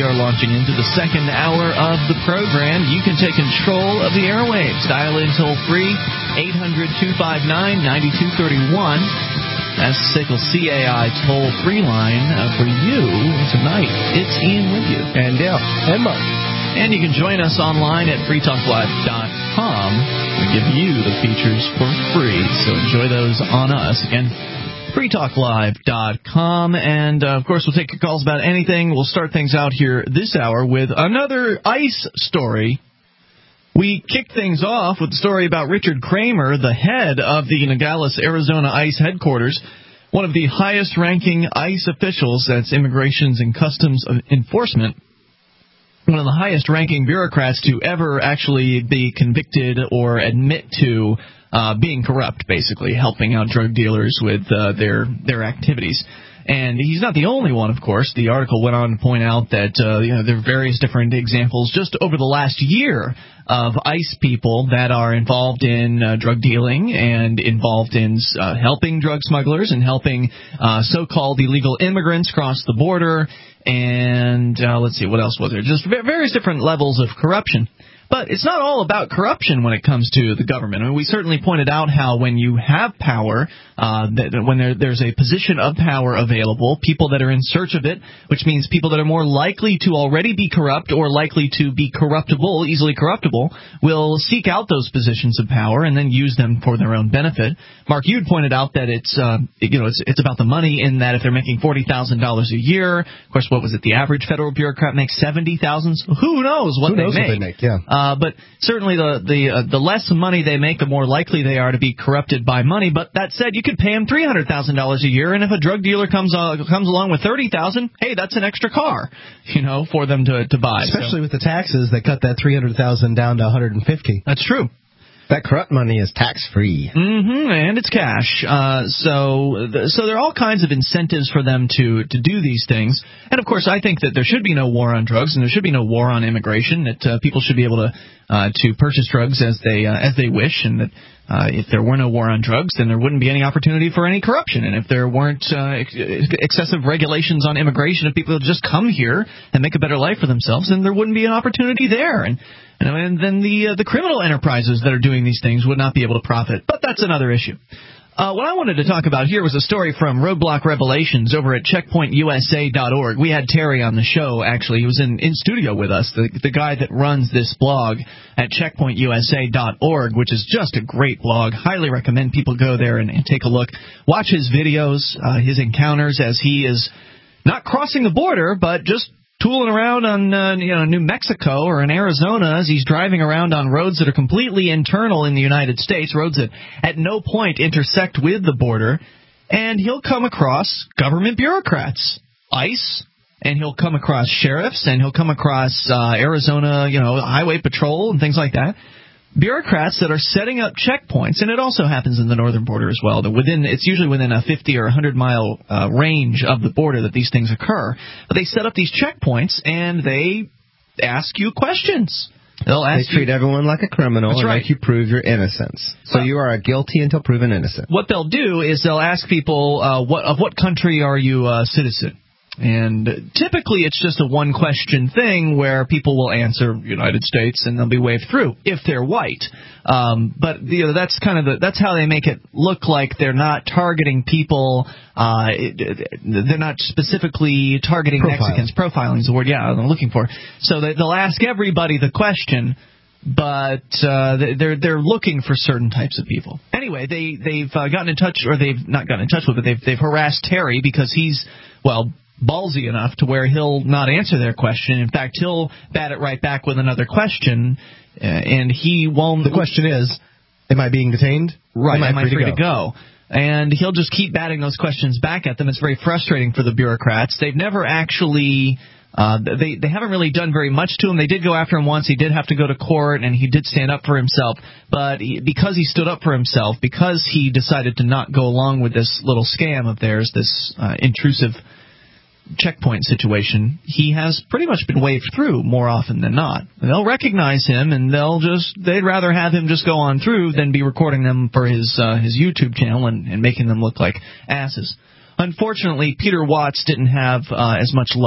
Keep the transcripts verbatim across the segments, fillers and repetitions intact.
are launching into the second hour of the program. You can take control of the airwaves. Dial in toll-free, eight hundred, two five nine, nine two three one. That's the S A C L C A I toll-free line uh, for you tonight. It's Ian with you. And Dale. And Mark. And you can join us online at free talk live dot com. We give you the features for free, so enjoy those on us. Again, free talk live dot com. And, uh, of course, we'll take your calls about anything. We'll start things out here this hour with another ICE story. We kicked things off with the story about Richard Kramer, the head of the Nogales, Arizona ICE headquarters, one of the highest-ranking ICE officials, that's Immigrations and Customs Enforcement, one of the highest-ranking bureaucrats to ever actually be convicted or admit to uh, being corrupt, basically, helping out drug dealers with uh, their their activities. And he's not the only one, of course. The article went on to point out that uh, you know, there are various different examples just over the last year of ICE people that are involved in uh, drug dealing and involved in uh, helping drug smugglers and helping uh, so-called illegal immigrants cross the border. And uh, let's see, what else was there? Just various different levels of corruption. But it's not all about corruption when it comes to the government. I mean, we certainly pointed out how when you have power, uh, that when there, there's a position of power available, people that are in search of it, which means people that are more likely to already be corrupt or likely to be corruptible, easily corruptible, will seek out those positions of power and then use them for their own benefit. Mark, you'd pointed out that it's, uh, you know, it's, it's about the money in that if they're making forty thousand dollars a year, of course, what was it? The average federal bureaucrat makes seventy thousand dollars. Who knows what Who they knows make? What they make, yeah. Uh, but certainly the the uh, the less money they make, the more likely they are to be corrupted by money. But that said, you could pay them three hundred thousand dollars a year, and if a drug dealer comes uh, comes along with thirty thousand dollars, hey, that's an extra car, you know, for them to to buy. Especially so. with the taxes that cut that three hundred thousand dollars down to one hundred fifty thousand dollars. That's true. That corrupt money is tax-free. Mm-hmm, and it's cash. Uh, so so there are all kinds of incentives for them to, to do these things. And, of course, I think that there should be no war on drugs and there should be no war on immigration, that uh, people should be able to uh, to purchase drugs as they uh, as they wish, and that uh, if there were no war on drugs, then there wouldn't be any opportunity for any corruption. And if there weren't uh, ex- excessive regulations on immigration, if people would just come here and make a better life for themselves, then there wouldn't be an opportunity there. And And then the uh, the criminal enterprises that are doing these things would not be able to profit. But that's another issue. Uh, what I wanted to talk about here was a story from Roadblock Revelations over at checkpoint U S A dot org. We had Terry on the show, actually. He was in, in studio with us, the, the guy that runs this blog at checkpoint U S A dot org, which is just a great blog. Highly recommend people go there and, and take a look. Watch his videos, uh, his encounters as he is not crossing the border, but just tooling around on uh, you know New Mexico or in Arizona as he's driving around on roads that are completely internal in the United States, roads that at no point intersect with the border, and he'll come across government bureaucrats, ICE, and he'll come across sheriffs, and he'll come across uh, Arizona, you know, Highway Patrol and things like that. Bureaucrats that are setting up checkpoints, and it also happens in the northern border as well. That within, it's usually within a fifty or one hundred mile uh, range of the border that these things occur. But they set up these checkpoints, and they ask you questions. They'll ask they treat you, everyone like a criminal and right. make you prove your innocence. So well, you are guilty until proven innocent. What they'll do is they'll ask people, uh, what of what country are you a citizen? And typically it's just a one-question thing where people will answer United States and they'll be waved through if they're white. Um, but you know, that's kind of the, that's how they make it look like they're not targeting people. Uh, it, they're not specifically targeting Profiling. Mexicans. Profiling is the word, yeah, I'm looking for. So they, they'll ask everybody the question, but uh, they're they're looking for certain types of people. Anyway, they they've uh, gotten in touch, or they've not gotten in touch with, but they've they've harassed Terry because he's well. ballsy enough to where he'll not answer their question. In fact, he'll bat it right back with another question, uh, and he won't... The question is, am I being detained? Right, am I, am I free, free to, to go? go? And he'll just keep batting those questions back at them. It's very frustrating for the bureaucrats. They've never actually... Uh, they they haven't really done very much to him. They did go after him once. He did have to go to court, and he did stand up for himself. But he, because he stood up for himself, because he decided to not go along with this little scam of theirs, this uh, intrusive checkpoint situation, he has pretty much been waved through more often than not. They'll recognize him, and they'll just they'd rather have him just go on through than be recording them for his uh, his YouTube channel and, and making them look like asses. Unfortunately, Peter Watts didn't have uh, as much luck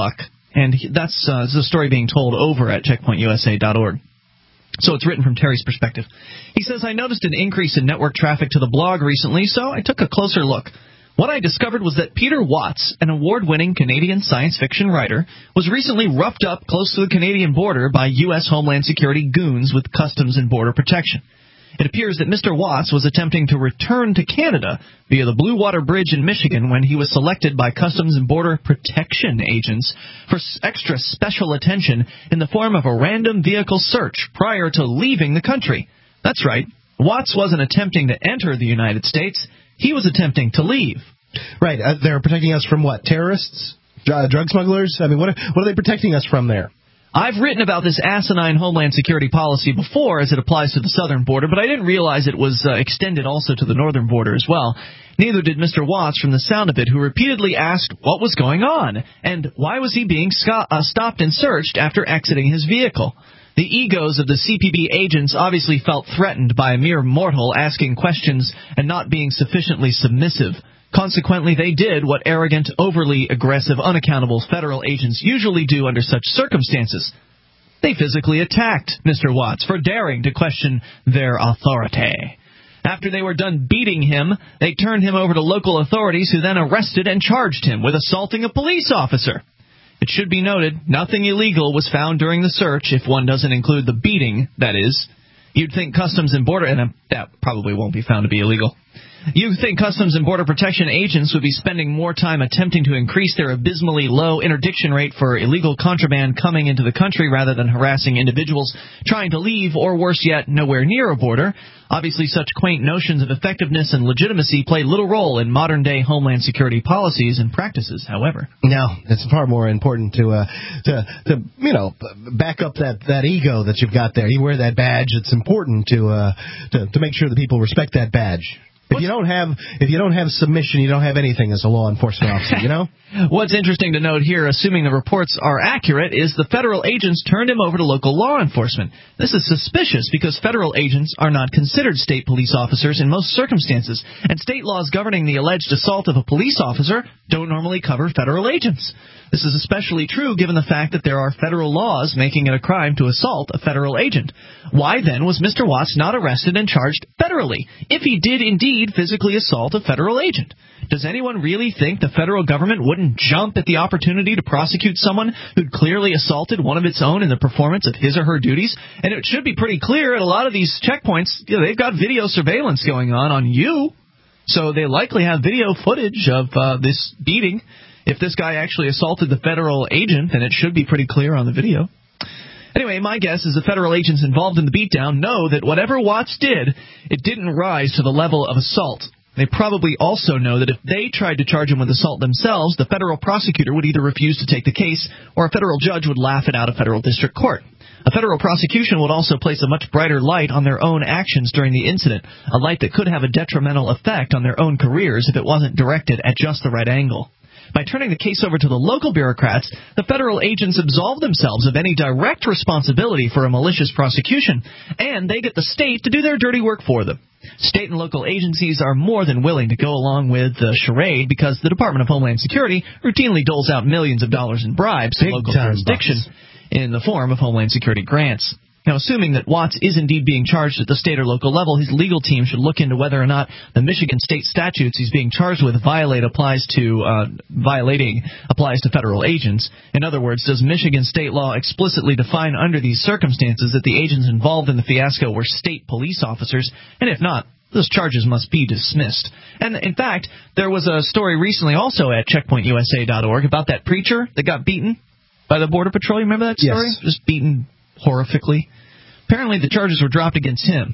And he, that's uh, this is a story being told over at checkpoint U S A dot org. So it's written from Terry's perspective. He says, I noticed an increase in network traffic to the blog recently, so I took a closer look. What I discovered was that Peter Watts, an award-winning Canadian science fiction writer, was recently roughed up close to the Canadian border by U S Homeland Security goons with Customs and Border Protection. It appears that Mister Watts was attempting to return to Canada via the Blue Water Bridge in Michigan when he was selected by Customs and Border Protection agents for extra special attention in the form of a random vehicle search prior to leaving the country. That's right. Watts wasn't attempting to enter the United States. He was attempting to leave. Right. Uh, they're protecting us from what? Terrorists? Uh, drug smugglers? I mean, what are, what are they protecting us from there? I've written about this asinine Homeland Security policy before as it applies to the southern border, but I didn't realize it was uh, extended also to the northern border as well. Neither did Mister Watts, from the sound of it, who repeatedly asked what was going on and why was he being sco- uh, stopped and searched after exiting his vehicle. The egos of the C P B agents obviously felt threatened by a mere mortal asking questions and not being sufficiently submissive. Consequently, they did what arrogant, overly aggressive, unaccountable federal agents usually do under such circumstances. They physically attacked Mister Watts for daring to question their authority. After they were done beating him, they turned him over to local authorities who then arrested and charged him with assaulting a police officer. It should be noted, nothing illegal was found during the search, if one doesn't include the beating, that is. You'd think Customs and Border... and that probably won't be found to be illegal. You'd think Customs and Border Protection agents would be spending more time attempting to increase their abysmally low interdiction rate for illegal contraband coming into the country rather than harassing individuals trying to leave, or worse yet, nowhere near a border. Obviously, such quaint notions of effectiveness and legitimacy play little role in modern-day Homeland Security policies and practices, however. No, it's far more important to, uh, to, to you know, back up that, that ego that you've got there. You wear that badge. It's important to, uh, to, to make sure that people respect that badge. If you don't have if you don't have submission, you don't have anything as a law enforcement officer, you know? What's interesting to note here, assuming the reports are accurate, is the federal agents turned him over to local law enforcement. This is suspicious because federal agents are not considered state police officers in most circumstances, and state laws governing the alleged assault of a police officer don't normally cover federal agents. This is especially true given the fact that there are federal laws making it a crime to assault a federal agent. Why, then, was Mister Watts not arrested and charged federally, if he did indeed physically assault a federal agent? Does anyone really think the federal government wouldn't jump at the opportunity to prosecute someone who'd clearly assaulted one of its own in the performance of his or her duties? And it should be pretty clear at a lot of these checkpoints, you know, they've got video surveillance going on on you, so they likely have video footage of uh, this beating. If this guy actually assaulted the federal agent, then it should be pretty clear on the video. Anyway, my guess is the federal agents involved in the beatdown know that whatever Watts did, it didn't rise to the level of assault. They probably also know that if they tried to charge him with assault themselves, the federal prosecutor would either refuse to take the case or a federal judge would laugh it out of federal district court. A federal prosecution would also place a much brighter light on their own actions during the incident, a light that could have a detrimental effect on their own careers if it wasn't directed at just the right angle. By turning the case over to the local bureaucrats, the federal agents absolve themselves of any direct responsibility for a malicious prosecution, and they get the state to do their dirty work for them. State and local agencies are more than willing to go along with the charade because the Department of Homeland Security routinely doles out millions of dollars in bribes to local jurisdictions in the form of Homeland Security grants. Now, assuming that Watts is indeed being charged at the state or local level, his legal team should look into whether or not the Michigan state statutes he's being charged with violate applies to uh, violating applies to federal agents. In other words, does Michigan state law explicitly define under these circumstances that the agents involved in the fiasco were state police officers? And if not, those charges must be dismissed. And, in fact, there was a story recently also at checkpoint U S A dot org about that preacher that got beaten by the Border Patrol. You remember that story? Yes. Just beaten horrifically. Apparently the charges were dropped against him.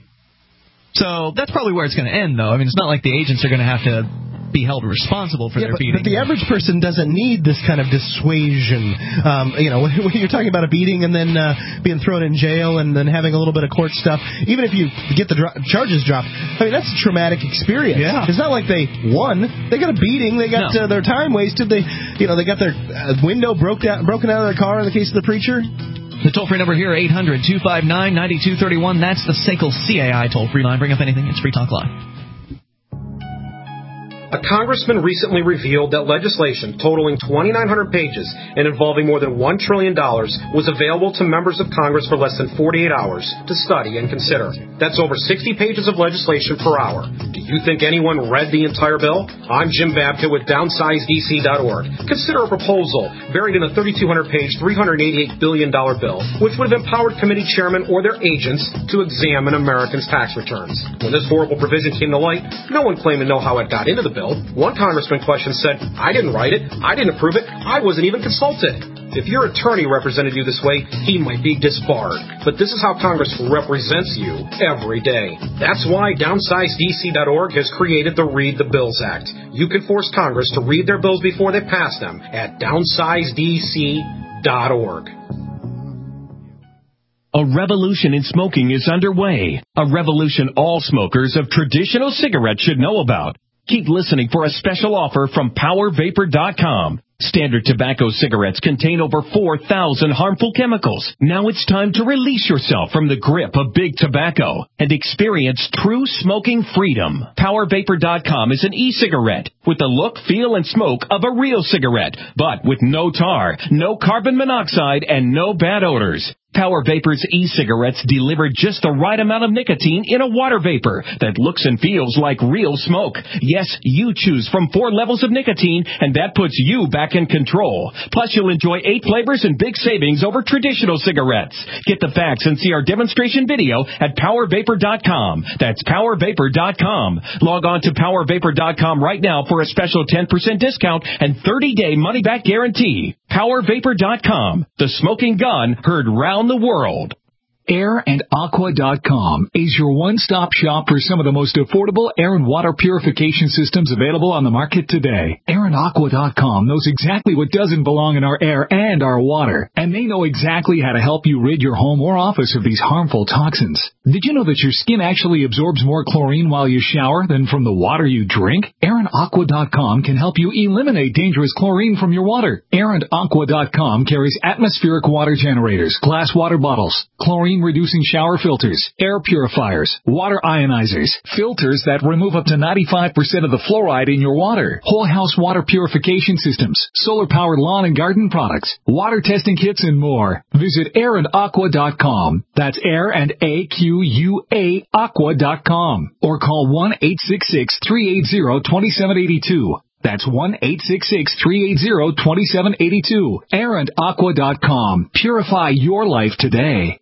So that's probably where it's going to end, though. I mean, it's not like the agents are going to have to be held responsible for yeah, their but, beating. But the average person doesn't need this kind of dissuasion. Um, you know, when, when you're talking about a beating and then uh, being thrown in jail and then having a little bit of court stuff, even if you get the dro- charges dropped, I mean, that's a traumatic experience. Yeah. It's not like they won. They got a beating. They got no. uh, their time wasted. They, you know, they got their uh, window broke out, broken out of their car in the case of the preacher. The toll-free number here, eight hundred two five nine nine two three one. That's the S A C L C A I toll-free line. Bring up anything. It's Free Talk Live. A congressman recently revealed that legislation totaling twenty-nine hundred pages and involving more than one trillion dollars was available to members of Congress for less than forty-eight hours to study and consider. That's over sixty pages of legislation per hour. Do you think anyone read the entire bill? I'm Jim Babka with downsize D C dot org. Consider a proposal buried in a thirty-two hundred page, three hundred eighty-eight billion dollars bill, which would have empowered committee chairmen or their agents to examine Americans' tax returns. When this horrible provision came to light, no one claimed to know how it got into the bill. One congressman questioned said, I didn't write it, I didn't approve it, I wasn't even consulted. If your attorney represented you this way, he might be disbarred. But this is how Congress represents you every day. That's why downsize D C dot org has created the Read the Bills Act. You can force Congress to read their bills before they pass them at downsize D C dot org. A revolution in smoking is underway. A revolution all smokers of traditional cigarettes should know about. Keep listening for a special offer from power vapor dot com. Standard tobacco cigarettes contain over four thousand harmful chemicals. Now it's time to release yourself from the grip of big tobacco and experience true smoking freedom. power vapor dot com is an e-cigarette with the look, feel, and smoke of a real cigarette, but with no tar, no carbon monoxide, and no bad odors. Power Vapor's e-cigarettes deliver just the right amount of nicotine in a water vapor that looks and feels like real smoke. Yes, you choose from four levels of nicotine, and that puts you back in control. Plus, you'll enjoy eight flavors and big savings over traditional cigarettes. Get the facts and see our demonstration video at power vapor dot com. That's power vapor dot com. Log on to power vapor dot com right now for a special ten percent discount and thirty day money-back guarantee. power vapor dot com. The smoking gun heard round the world. air and aqua dot com is your one-stop shop for some of the most affordable air and water purification systems available on the market today. air and aqua dot com knows exactly what doesn't belong in our air and our water, and they know exactly how to help you rid your home or office of these harmful toxins. Did you know that your skin actually absorbs more chlorine while you shower than from the water you drink? air and aqua dot com can help you eliminate dangerous chlorine from your water. air and aqua dot com carries atmospheric water generators, glass water bottles, chlorine reducing shower filters, air purifiers, water ionizers, filters that remove up to ninety-five percent of the fluoride in your water, whole house water purification systems, solar powered lawn and garden products, water testing kits, and more. Visit air and aqua dot com. That's air and A Q U A aqua dot com. Or call one eight six six, three eight zero, two seven eight two. That's one eight six six, three eight zero, two seven eight two. air and aqua dot com. Purify your life today.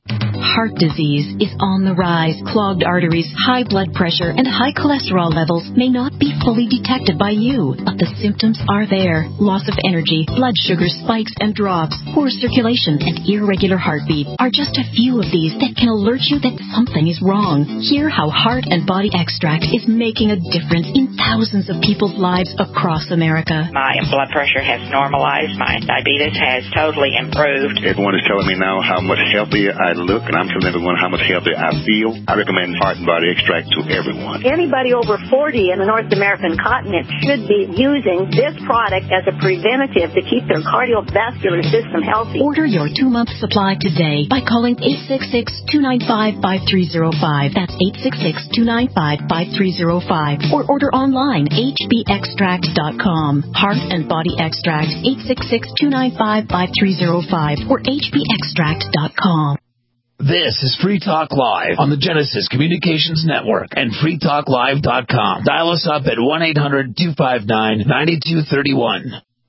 Heart disease is on the rise. Clogged arteries, high blood pressure, and high cholesterol levels may not be fully detected by you, but the symptoms are there. Loss of energy, blood sugar spikes and drops, poor circulation, and irregular heartbeat are just a few of these that can alert you that something is wrong. Hear how Heart and Body Extract is making a difference in thousands of people's lives across America. My blood pressure has normalized. My diabetes has totally improved. Everyone is telling me now how much healthier I look, and I'm telling everyone how much healthier I feel. I recommend Heart and Body Extract to everyone. Anybody over forty in the North American continent should be using this product as a preventative to keep their cardiovascular system healthy. Order your two-month supply today by calling eight six six, two nine five, five three zero five. That's eight six six, two nine five, five three zero five. Or order online, h b extract dot com. Heart and Body Extract, eight six six, two nine five, five three zero five or h b extract dot com. This is Free Talk Live on the Genesis Communications Network and free talk live dot com. Dial us up at one eight hundred, two five nine, nine two three one.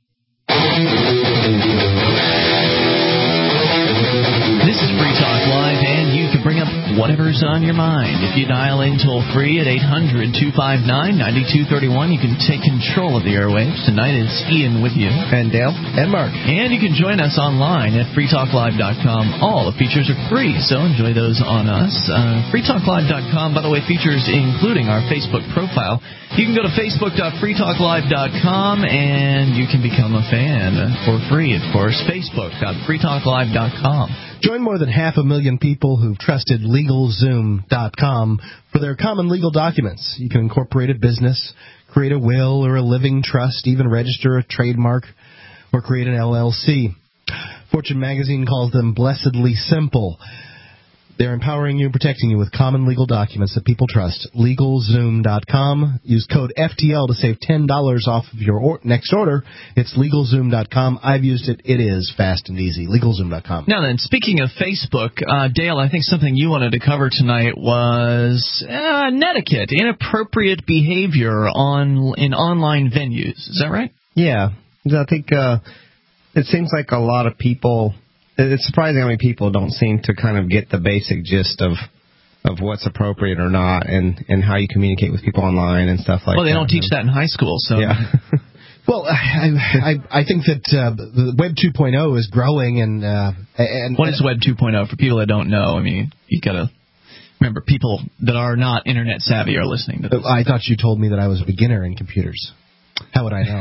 This is Free Talk Live, and you can bring up whatever's on your mind. If you dial in toll-free at eight hundred, two five nine, nine two three one, you can take control of the airwaves. Tonight it's Ian with you. And Dale. And Mark. And you can join us online at free talk live dot com. All the features are free, so enjoy those on us. Uh, free talk live dot com, by the way, features including our Facebook profile. You can go to facebook dot free talk live dot com, and you can become a fan for free, of course. facebook dot free talk live dot com. Join more than half a million people who've trusted legal zoom dot com for their common legal documents. You can incorporate a business, create a will or a living trust, even register a trademark or create an L L C. Fortune magazine calls them blessedly simple. They're empowering you and protecting you with common legal documents that people trust. LegalZoom dot com. Use code F T L to save ten dollars off of your or- next order. It's LegalZoom dot com. I've used it. It is fast and easy. LegalZoom dot com. Now then, speaking of Facebook, uh, Dale, I think something you wanted to cover tonight was uh, netiquette, inappropriate behavior on in online venues. Is that right? Yeah. I think uh, it seems like a lot of people... It's surprising how many people don't seem to kind of get the basic gist of of what's appropriate or not, and, and how you communicate with people online and stuff like that. Well, they don't teach that in high school, so... Yeah. Well, I, I I think that uh, the Web two point oh is growing, and... Uh, and what is Web two point oh? For people that don't know, I mean, you got to... Remember, people that are not Internet savvy are listening to this. I thought you told me that I was a beginner in computers. How would I know?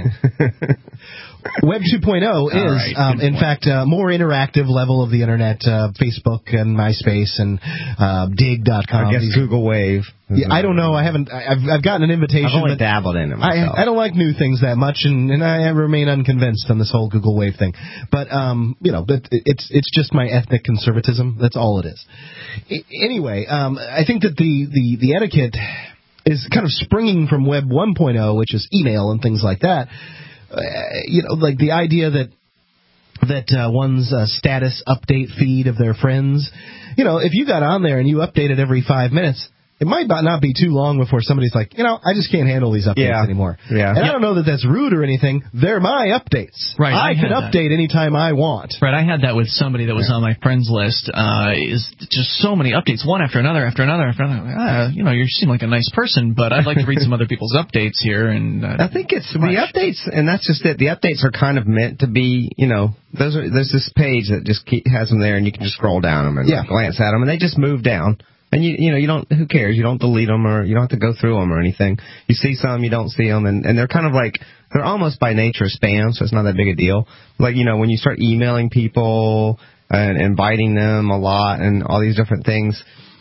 Web two point oh is, right, um, in point. fact, a more interactive level of the Internet, uh, Facebook and MySpace and uh, Dig dot com. I guess These, Google Wave. Yeah, I don't know. I haven't. I've, I've gotten an invitation. I've only dabbled in it myself. I, I don't like new things that much, and, and I remain unconvinced on this whole Google Wave thing. But um, you know, it, it's it's just my ethnic conservatism. That's all it is. I, anyway, um, I think that the, the, the etiquette is kind of springing from Web one point oh, which is email and things like that. Uh, you know, like the idea that that uh, one's uh, status update feed of their friends. You know, if you got on there and you update it every five minutes, it might not be too long before somebody's like, you know, I just can't handle these updates yeah. anymore. Yeah. And yep. I don't know that that's rude or anything. They're my updates. Right. I, I can update that. anytime I want. Right. I had that with somebody that was on my friends list. Uh, is just so many updates, one after another, after another, after another. Ah, you know, you seem like a nice person, but I'd like to read some other people's updates here. And uh, I think it's the updates, and that's just it. The updates are kind of meant to be, you know, those are there's this page that just keep, has them there, and you can just scroll down them and yeah. glance at them, and they just move down. And you you know you don't who cares, you don't delete them or you don't have to go through them or anything. You see some, you don't see them, and, and they're kind of like they're almost by nature spam, so it's not that big a deal. Like, you know, when you start emailing people and inviting them a lot and all these different things,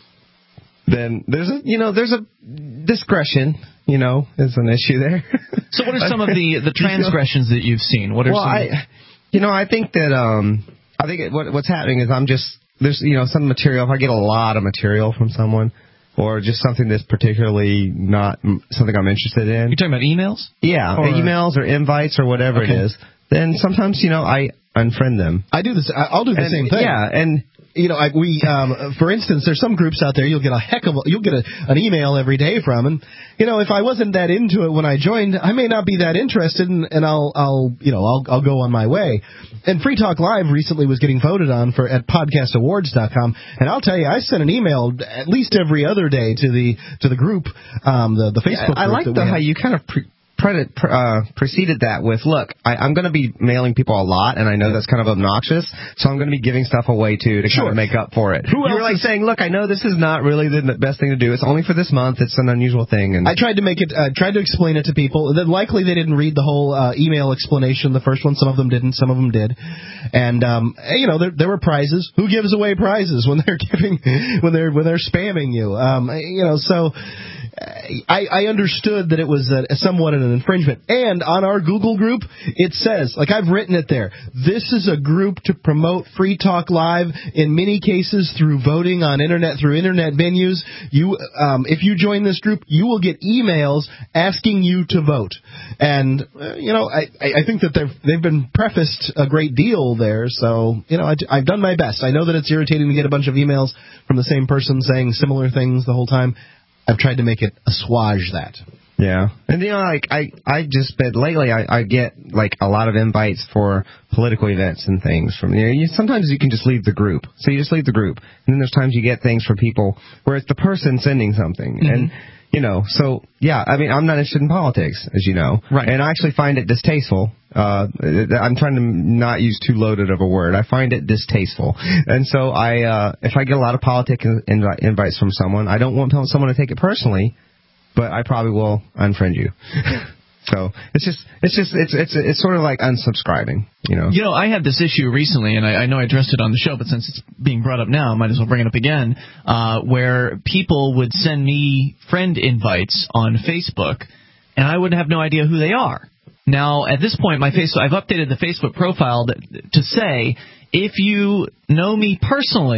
then there's a you know there's a discretion, you know, is an issue there. So what are some of the the transgressions that you've seen? What are well, some? I, you know, I think that um I think it, what what's happening is I'm just There's, you know, some material, if I get a lot of material from someone, or just something that's particularly not something I'm interested in. You're talking about emails? Yeah, or, emails or invites or whatever okay. it is. Then sometimes, you know, I unfriend them. I do this. I'll do the and, same thing. Yeah, and... You know, I, we, um, for instance, there's some groups out there you'll get a heck of a, you'll get a, an email every day from, and you know, if I wasn't that into it when I joined, I may not be that interested, and, and I'll, I'll, you know, I'll, I'll go on my way. And Free Talk Live recently was getting voted on for at podcast awards dot com, and I'll tell you, I sent an email at least every other day to the to the group, um, the the Facebook. Yeah, I group like the, how you kind of. Pre- Pre- uh, preceded that with, look, I, I'm going to be mailing people a lot, and I know that's kind of obnoxious, so I'm going to be giving stuff away, too, to sure. kind of make up for it. Who You're like is... saying, look, I know this is not really the best thing to do. It's only for this month. It's an unusual thing. And I tried to make it, uh, tried to explain it to people. Then likely they didn't read the whole uh, email explanation, the first one. Some of them didn't, some of them did. And, um, you know, there, there were prizes. Who gives away prizes when they're giving, when they're, when they're spamming you? Um, you know, so... I, I understood that it was a, somewhat an infringement. And on our Google group, it says, like I've written it there, this is a group to promote Free Talk Live in many cases through voting on Internet, through Internet venues. You, um, if you join this group, you will get emails asking you to vote. And, uh, you know, I, I think that they've, they've been prefaced a great deal there. So, you know, I, I've done my best. I know that it's irritating to get a bunch of emails from the same person saying similar things the whole time. I've tried to make it assuage that. Yeah. And, you know, like, I, I just, but lately I, I get, like, a lot of invites for political events and things from, you know, you, sometimes you can just leave the group. So you just leave the group. And then there's times you get things from people where it's the person sending something. Mm-hmm. And, you know, so, yeah, I mean, I'm not interested in politics, as you know. Right. And I actually find it distasteful. Uh, I'm trying to not use too loaded of a word. I find it distasteful. And so I, uh, if I get a lot of politic invi- invites from someone, I don't want someone to take it personally, but I probably will unfriend you. So it's just, it's just, it's, it's, it's sort of like unsubscribing, you know. You know, I had this issue recently, and I, I know I addressed it on the show, but since it's being brought up now, I might as well bring it up again, uh, where people would send me friend invites on Facebook, and I would have no idea who they are. Now, at this point, my Facebook, I've updated the Facebook profile that, to say, if you know me personally,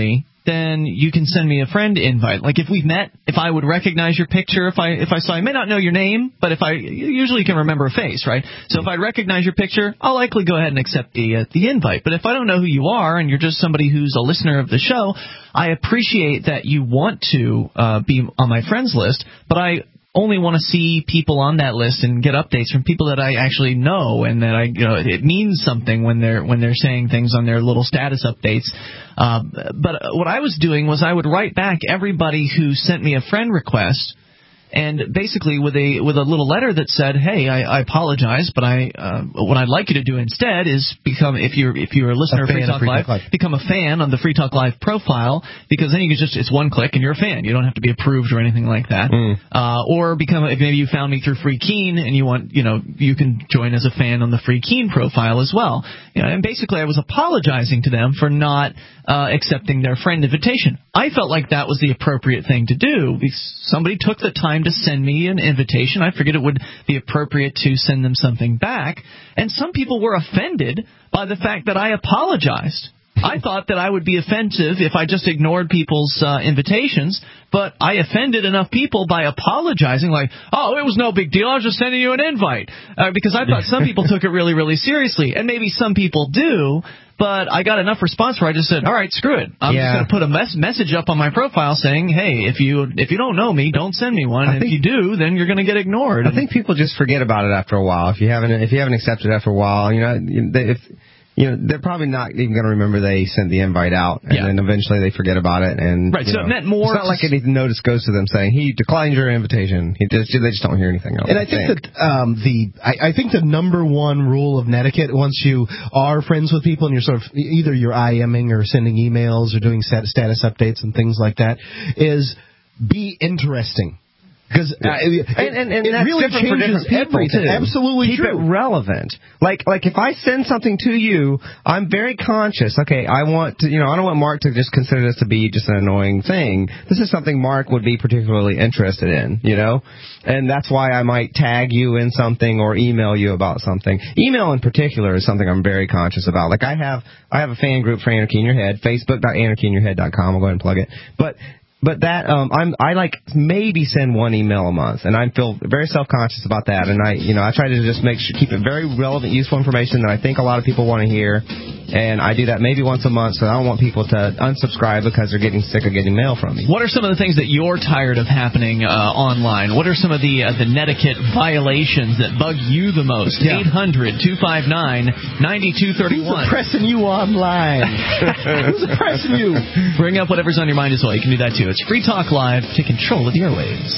then you can send me a friend invite. Like if we've met, if I would recognize your picture, if I if I saw, I may not know your name, but if I usually can remember a face, right? So if I recognize your picture, I'll likely go ahead and accept the uh, the invite. But if I don't know who you are and you're just somebody who's a listener of the show, I appreciate that you want to uh, be on my friends list, but I only want to see people on that list and get updates from people that I actually know, and that I, you know, it means something when they're when they're saying things on their little status updates. Um, but what I was doing was I would write back everybody who sent me a friend request, and basically with a with a little letter that said, "Hey, I, I apologize, but I uh, what I'd like you to do instead is become, if you're if you're a listener of Free Talk Live, become a fan on the Free Talk Live profile, because then you can just it's one click and you're a fan. You don't have to be approved or anything like that. Mm. Uh, or become if maybe you found me through Free Keen and you want you know you can join as a fan on the Free Keen profile as well. You know, and basically I was apologizing to them for not uh, accepting their friend invitation. I felt like that was the appropriate thing to do because somebody took the time to send me an invitation. I figured it would be appropriate to send them something back. And some people were offended by the fact that I apologized. I thought that I would be offensive if I just ignored people's uh, invitations, but I offended enough people by apologizing, like, oh, it was no big deal, I was just sending you an invite, uh, because I thought some people took it really, really seriously, and maybe some people do, but I got enough response where I just said, all right, screw it. I'm yeah. just going to put a mes- message up on my profile saying, hey, if you if you don't know me, don't send me one, and if you do, then you're going to get ignored. I think people just forget about it after a while. If you haven't if you haven't accepted it after a while, you know, if You know, they're probably not even going to remember they sent the invite out, and yeah. then eventually they forget about it. And right, so know, it meant more. It's not like any notice goes to them saying he declined your invitation. He just, they just don't hear anything else. And I, I think, think that um, the I, I think the number one rule of netiquette, once you are friends with people and you're sort of either you're IMing or sending emails or doing status updates and things like that, is be interesting. Because uh, it, and, and, and it that's really different changes for different people everything. Too. Absolutely Keep true. it relevant. Like like if I send something to you, I'm very conscious. Okay, I want to, you know, I don't want Mark to just consider this to be just an annoying thing. This is something Mark would be particularly interested in, you know, and that's why I might tag you in something or email you about something. Email in particular is something I'm very conscious about. Like I have I have a fan group for Anarchy in Your Head, facebook dot anarchy in your head dot com. I'll go ahead and plug it, but. But that um, I'm I like maybe send one email a month, and I feel very self-conscious about that. And I you know I try to just make sure keep it very relevant, useful information that I think a lot of people want to hear. And I do that maybe once a month, so I don't want people to unsubscribe because they're getting sick of getting mail from me. What are some of the things that you're tired of happening uh, online? What are some of the uh, the netiquette violations that bug you the most? Yeah. eight hundred two five nine nine two three one. Who's oppressing you online? Who's oppressing you? Bring up whatever's on your mind as well. You can do that too. It's Free Talk Live to control of the airwaves.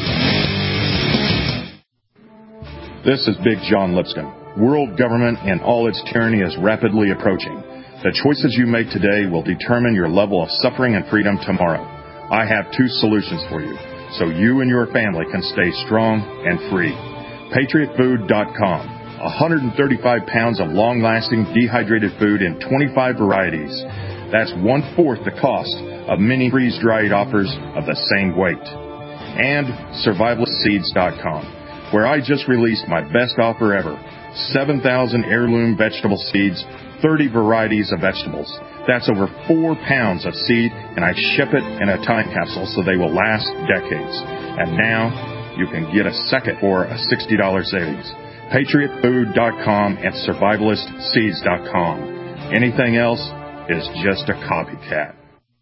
This is Big John Lipscomb. World government and all its tyranny is rapidly approaching. The choices you make today will determine your level of suffering and freedom tomorrow. I have two solutions for you, so you and your family can stay strong and free. Patriot Food dot com. one hundred thirty-five pounds of long-lasting dehydrated food in twenty-five varieties. That's one-fourth the cost of many freeze-dried offers of the same weight. And Survivalist Seeds dot com, where I just released my best offer ever. seven thousand heirloom vegetable seeds, thirty varieties of vegetables. That's over four pounds of seed, and I ship it in a time capsule so they will last decades. And now you can get a second for a sixty dollars savings. Patriot Food dot com and Survivalist Seeds dot com. Anything else is just a copycat.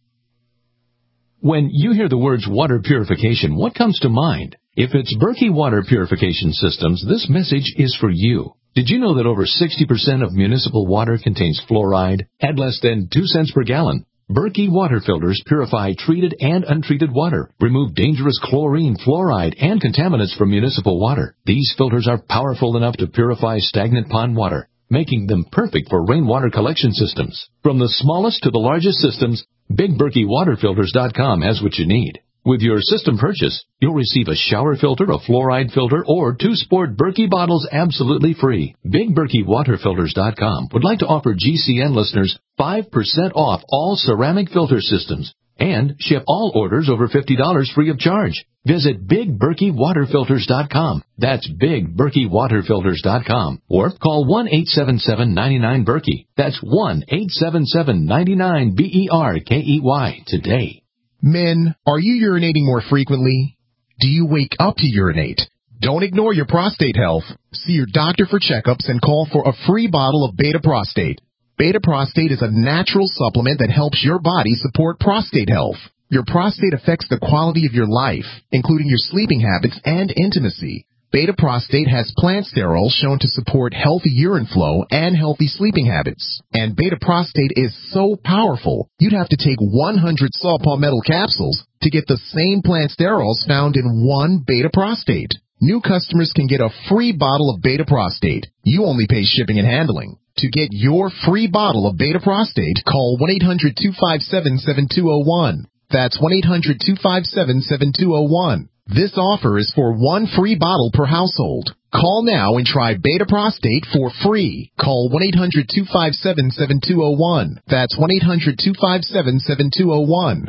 When you hear the words water purification, what comes to mind? If it's Berkey Water Purification Systems, this message is for you. Did you know that over sixty percent of municipal water contains fluoride at less than two cents per gallon? Berkey water filters purify treated and untreated water, remove dangerous chlorine, fluoride, and contaminants from municipal water. These filters are powerful enough to purify stagnant pond water, making them perfect for rainwater collection systems. From the smallest to the largest systems, Big Berkey Water Filters dot com has what you need. With your system purchase, you'll receive a shower filter, a fluoride filter, or two sport Berkey bottles absolutely free. Big Berkey Water Filters dot com would like to offer G C N listeners five percent off all ceramic filter systems And ship all orders over fifty dollars free of charge. Visit Big Berkey Water Filters dot com. That's Big Berkey Water Filters dot com. Or call one eight seven seven, nine nine, Berkey. That's one eight seven seven, nine nine, B E R K E Y today. Men, are you urinating more frequently? Do you wake up to urinate? Don't ignore your prostate health. See your doctor for checkups and call for a free bottle of Beta Prostate. Beta Prostate is a natural supplement that helps your body support prostate health. Your prostate affects the quality of your life, including your sleeping habits and intimacy. Beta Prostate has plant sterol shown to support healthy urine flow and healthy sleeping habits. And Beta Prostate is so powerful, you'd have to take one hundred saw palmetto capsules to get the same plant sterols found in one Beta Prostate. New customers can get a free bottle of Beta Prostate. You only pay shipping and handling. To get your free bottle of Beta Prostate, call one eight hundred, two five seven, seven two zero one. That's one eight hundred, two five seven, seven two zero one. This offer is for one free bottle per household. Call now and try Beta Prostate for free. Call one eight hundred, two five seven, seven two zero one. That's one eight hundred, two five seven, seven two zero one.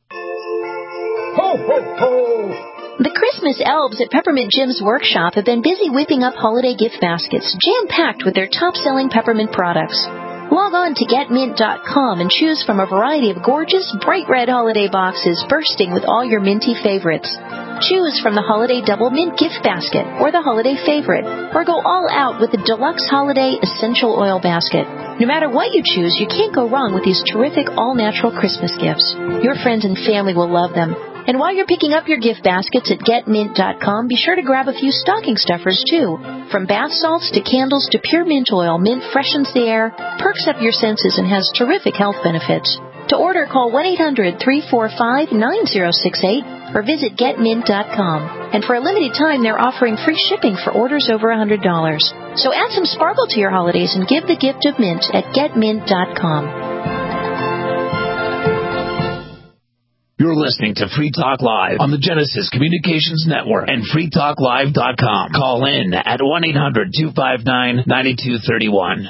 Ho, ho, ho! The Christmas elves at Peppermint Jim's workshop have been busy whipping up holiday gift baskets, jam-packed with their top-selling peppermint products. Log on to get mint dot com and choose from a variety of gorgeous, bright red holiday boxes bursting with all your minty favorites. Choose from the Holiday Double Mint Gift Basket or the Holiday Favorite, or go all out with the Deluxe Holiday Essential Oil Basket. No matter what you choose, you can't go wrong with these terrific all-natural Christmas gifts. Your friends and family will love them. And while you're picking up your gift baskets at get mint dot com, be sure to grab a few stocking stuffers, too. From bath salts to candles to pure mint oil, Mint freshens the air, perks up your senses, and has terrific health benefits. To order, call one eight hundred, three four five, nine zero six eight or visit get mint dot com. And for a limited time, they're offering free shipping for orders over one hundred dollars. So add some sparkle to your holidays and give the gift of mint at get mint dot com. You're listening to Free Talk Live on the Genesis Communications Network and free talk live dot com. Call in at one eight hundred, two five nine, nine two three one.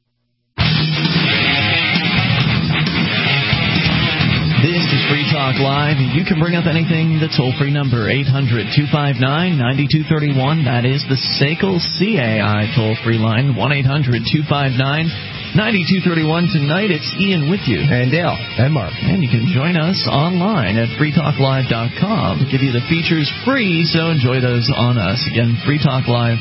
This is Free Talk Live. You can bring up anything. The toll-free number, eight hundred, two five nine, nine two three one. That is the S A C L C A I toll-free line, one eight hundred, two five nine, nine two three one. Tonight, it's Ian with you. And Dale. And Mark. And you can join us online at free talk live dot com. We'll give you the features free, so enjoy those on us. Again, free talk live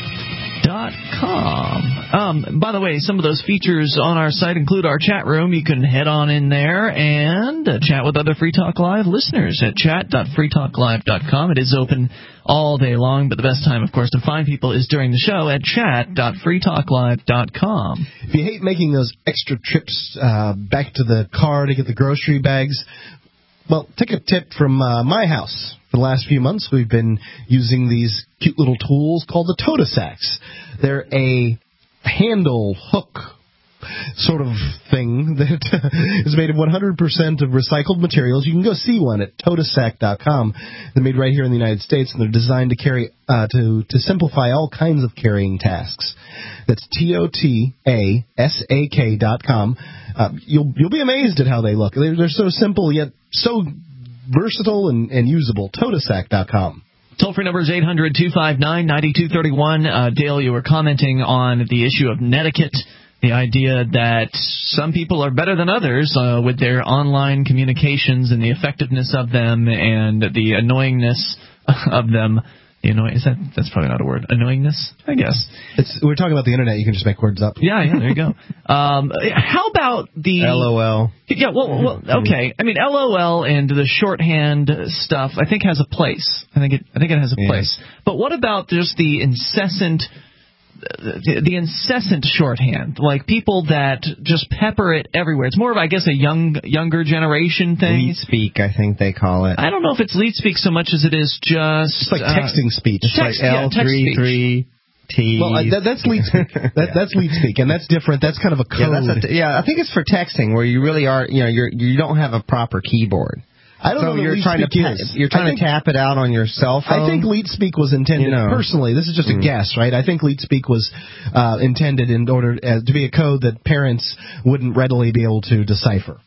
dot com. Um, by the way, some of those features on our site include our chat room. You can head on in there and uh, chat with other Free Talk Live listeners at chat dot free talk live dot com. It is open all day long, but the best time, of course, to find people is during the show at chat dot free talk live dot com. If you hate making those extra trips uh, back to the car to get the grocery bags, well, take a tip from uh, my house. For the last few months, we've been using these cute little tools called the Toda Sacks. They're a handle hook sort of thing that is made of one hundred percent of recycled materials. You can go see one at toda sack dot com. They're made right here in the United States, and they're designed to carry uh, to to simplify all kinds of carrying tasks. That's T O T A S A K dot com. Uh, you'll you'll be amazed at how they look. They're, they're so simple yet so versatile and, and usable. Toda Sack dot com. Toll-free number is eight hundred, two five nine, nine two three one. Uh, Dale, you were commenting on the issue of netiquette, the idea that some people are better than others uh, with their online communications and the effectiveness of them and the annoyingness of them. The annoy- is that, that's probably not a word. Annoyingness, I guess. It's, we're talking about the Internet. You can just make words up. Yeah, yeah, there you go. um, how about the... LOL. Yeah, well, well, okay. I mean, LOL and the shorthand stuff, I think, has a place. I think it, I think it has a yeah. place. But what about just the incessant... The, the incessant shorthand, like people that just pepper it everywhere. It's more of, I guess, a young younger generation thing. Leet speak, I think they call it. I don't know if it's leet speak so much as it is just... It's like uh, texting speech. It's text, like L three three T. Well, uh, that, that's leet speak. That, that's leet speak, and that's different. That's kind of a code. Yeah, that's a, yeah, I think it's for texting, where you really are, you know, you're, you don't have a proper keyboard. I don't so know what you're leet trying speak to is. You're trying think, to tap it out on your cell phone. I think leet speak was intended, you know, personally, this is just a mm. guess, right? I think leet speak was uh, intended in order uh, to be a code that parents wouldn't readily be able to decipher.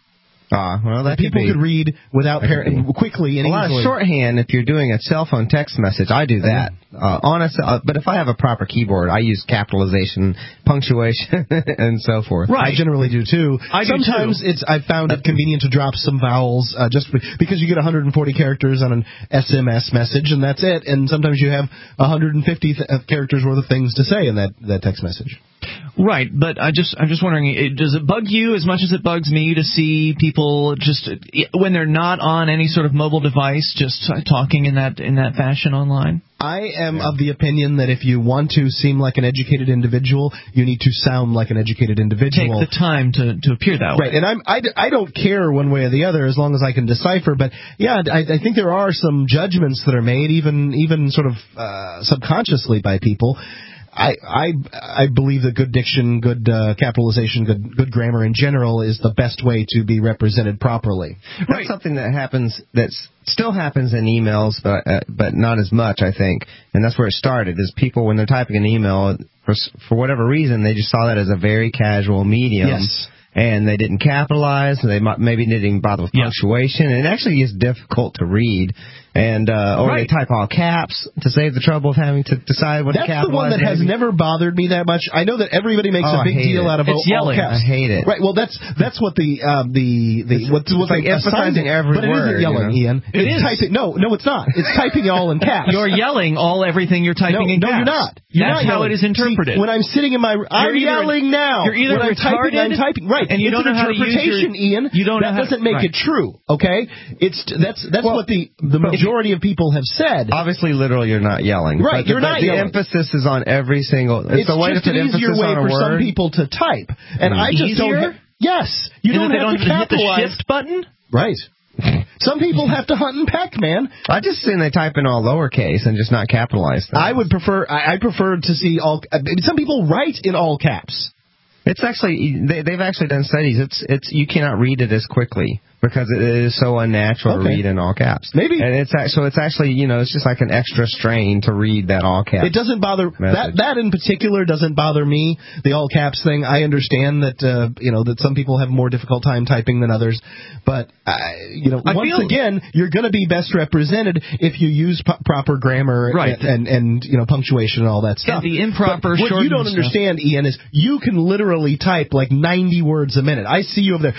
Ah, well, that people could, could read without par- quickly and a lot easily. of shorthand. If you're doing a cell phone text message, I do that. Uh, honest, uh, but if I have a proper keyboard, I use capitalization, punctuation, and so forth. Right. I generally do too. I do Sometimes too. it's I've found it convenient to drop some vowels uh, just because you get one hundred forty characters on an S M S message and that's it. And sometimes you have one hundred fifty th- characters worth of things to say in that, that text message. Right, but I just I'm just wondering, it, does it bug you as much as it bugs me to see people just when they're not on any sort of mobile device just talking in that in that fashion online? I am yeah. of the opinion that if you want to seem like an educated individual, you need to sound like an educated individual. Take the time to, to appear that way. Right, and I'm, I, I don't care one way or the other as long as I can decipher, but yeah, I, I think there are some judgments that are made, even even sort of uh, subconsciously by people. I, I I believe that good diction, good uh, capitalization, good good grammar in general is the best way to be represented properly. That's right. Something that happens that still happens in emails, but uh, but not as much, I think. And that's where it started. Is people when they're typing an email for for whatever reason they just saw that as a very casual medium. Yes. And they didn't capitalize, and they might, maybe didn't bother with punctuation, and it actually is difficult to read. And uh, or right. they type all caps to save the trouble of having to decide what That's to capitalize. That's the one that maybe. has never bothered me that much. I know that everybody makes oh, a big deal it. out of it's all yelling. caps. I hate it. Right. Well, that's that's what the um, the the it's, what's, what's it's like emphasizing every but it word. isn't yelling, You know? Ian. It it's is. Typing, no, no, it's not. It's typing all in caps. You're yelling all everything you're typing no, in no, caps. you're not. You're That's not how yelling. it is interpreted. See, when I'm sitting in my, I'm either, yelling now. You're either when I'm retarded, typing, I'm typing. Right. and you it's don't an know how to use interpretation, your, Ian. You don't that know doesn't how, make right. it true. Okay. It's that's that's well, what the the majority of people have said. Obviously, literally, you're not yelling. Right. But you're the, not the yelling. emphasis is on every single. It's, It's a way just to put an easier emphasis way on a for word. some people to type, and mm. I just Easier? don't. Ha- yes, you and don't they have don't to even hit the capitalize. shift button. Right. Some people have to hunt and peck, man. I just assume they type in all lowercase and just not capitalize things. I would prefer. I, I prefer to see all. Uh, some people write in all caps. It's actually they, they've actually done studies. It's it's you cannot read it as quickly because it is so unnatural okay. to read in all caps. Maybe, and it's so it's actually you know it's just like an extra strain to read that all caps. It doesn't bother message. that that in particular doesn't bother me. The all caps thing. I understand that uh, you know that some people have more difficult time typing than others, but I, you know I once feel, again you're going to be best represented if you use p- proper grammar right. and, and and you know punctuation and all that stuff. And the improper but what you don't stuff. understand, Ian, is you can literally type like ninety words a minute. I see you over there.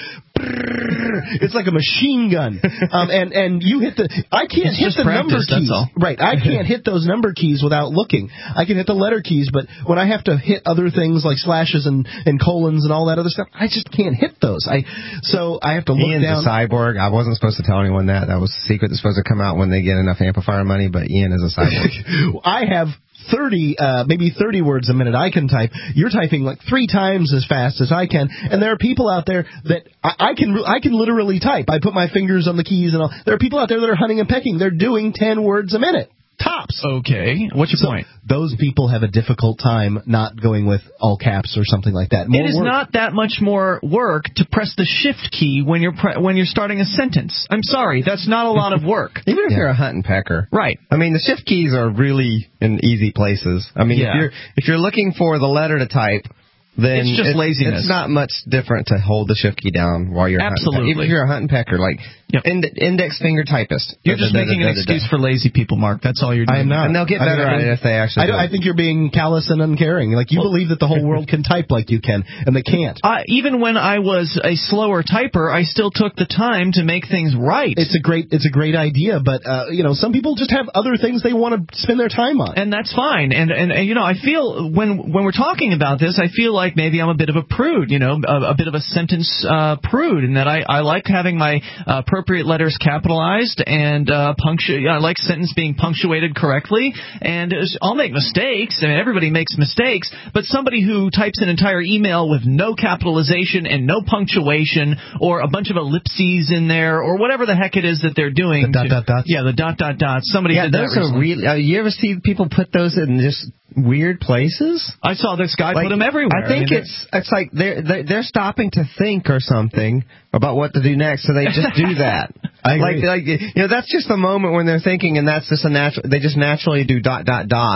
It's like a machine gun, um, and and you hit the. I can't it's hit the practice, number keys. Right, I can't hit those number keys without looking. I can hit the letter keys, but when I have to hit other things like slashes and, and colons and all that other stuff, I just can't hit those. I so I have to look Ian's down. a cyborg. I wasn't supposed to tell anyone that. That was a secret that's supposed to come out when they get enough amplifier money. But Ian is a cyborg. I have thirty, uh, maybe thirty words a minute I can type. You're typing like three times as fast as I can, and there are people out there that I, I can I can literally type. I put my fingers on the keys and all. There are people out there that are hunting and pecking. They're doing ten words a minute. Tops. Okay. What's your so point? Those people have a difficult time not going with all caps or something like that. More it is work. not that much more work to press the shift key when you're pre- when you're starting a sentence. I'm sorry, that's not a lot of work. Even if yeah. you're a hunt and pecker. Right. I mean, the shift keys are really in easy places. I mean, yeah. if you're if you're looking for the letter to type, then it's just it's, laziness. It's not much different to hold the shift key down while you're absolutely. Even if you're a hunt and pecker, like yep. ind- index finger typist. You're just da, da, making da, an da, excuse da. for lazy people, Mark. That's all you're doing. I am not. And they'll get better I, I, at it if they actually. I, don't, do. I think you're being callous and uncaring. Like you well, believe that the whole world can type like you can, and they can't. Uh, even when I was a slower typer, I still took the time to make things right. It's a great, it's a great idea, but uh, you know, some people just have other things they want to spend their time on, and that's fine. And, and and you know, I feel when when we're talking about this, I feel like maybe I'm a bit of a prude. You know, a, a bit of a sentence uh, prude, in that I, I like having my uh, appropriate letters capitalized and uh, punctu- I like sentence being punctuated correctly. And I'll make mistakes. I mean, everybody makes mistakes. But somebody who types an entire email with no capitalization and no punctuation, or a bunch of ellipses in there, or whatever the heck it is that they're doing, the dot to, dot dots. Yeah, the dot dot dots. Somebody yeah, did those that are really. Uh, you ever see people put those in just weird places? I saw this guy like, put them everywhere. I think I mean, it's it's like they're they're stopping to think or something about what to do next, so they just do that. I agree. Like like you know, that's just a moment when they're thinking, and that's just a natural. They just naturally do dot dot dot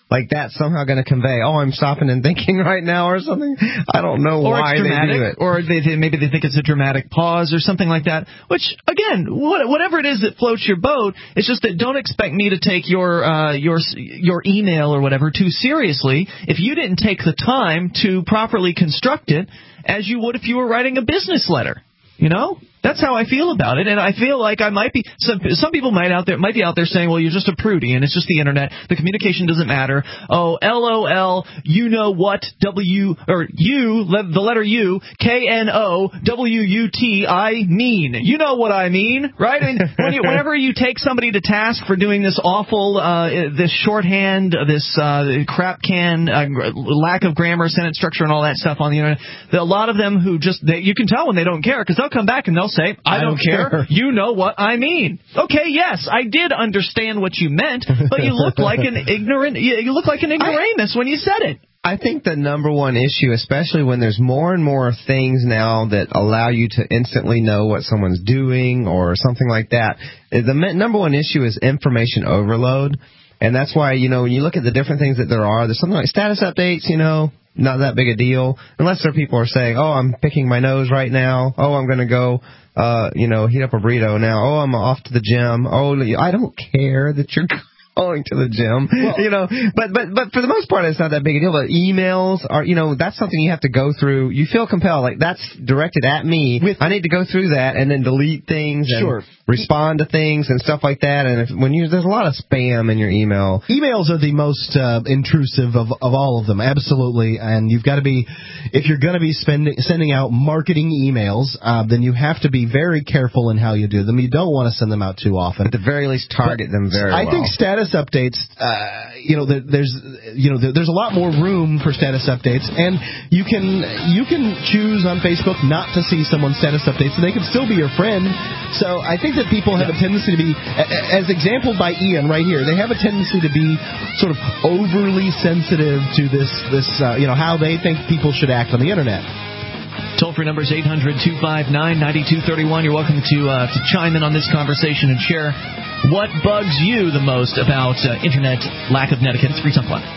like that's somehow going to convey, oh, I'm stopping and thinking right now or something. I don't know or why it's dramatic, they do it. Or they, they, maybe they think it's a dramatic pause or something like that, which, again, what, whatever it is that floats your boat, it's just that don't expect me to take your, uh, your, your email or whatever too seriously if you didn't take the time to properly construct it as you would if you were writing a business letter. You know? That's how I feel about it, and I feel like I might be. Some some people might out there might be out there saying, "Well, you're just a prudy, and it's just the internet. The communication doesn't matter." Oh, LOL. You know what? W or U, the letter U, K N O W U T. I mean. You know what I mean, right? And when you, whenever you take somebody to task for doing this awful, uh, this shorthand, this uh, crap can, uh, lack of grammar, sentence structure, and all that stuff on the internet, a lot of them who just they, you can tell when they don't care because they'll come back and they'll say, I, I don't, don't care. care. You know what I mean. Okay, yes, I did understand what you meant, but you look like an ignorant. You look like an ignoramus when you said it. I think the number one issue, especially when there's more and more things now that allow you to instantly know what someone's doing or something like that, the number one issue is information overload. And that's why, you know, when you look at the different things that there are, there's something like status updates, you know, not that big a deal. Unless there are people who are saying, oh, I'm picking my nose right now. Oh, I'm going to go, uh, you know, heat up a burrito now. Oh, I'm off to the gym. Oh, I don't care that you're going to the gym, well, you know, but, but, but for the most part, it's not that big a deal. But emails are, you know, that's something you have to go through. You feel compelled, like that's directed at me. With, I need to go through that and then delete things and sure. respond to things and stuff like that. And if, when you, there's a lot of spam in your email. Emails are the most uh, intrusive of, of all of them. Absolutely. And you've got to be, if you're going to be spending, sending out marketing emails, uh, then you have to be very careful in how you do them. You don't want to send them out too often. At the very least, target but them very I well. I think status updates, uh, you know, there, there's, you know, there, there's a lot more room for status updates, and you can you can choose on Facebook not to see someone's status updates, and they can still be your friend. So I think that people have a tendency to be, as exampled by Ian right here, they have a tendency to be sort of overly sensitive to this this uh, you know, how they think people should act on the internet. Toll-free number is eight hundred, two five nine, nine two three one. You're welcome to uh, to chime in on this conversation and share what bugs you the most about uh, internet lack of netiquette. It's Free Talk Live.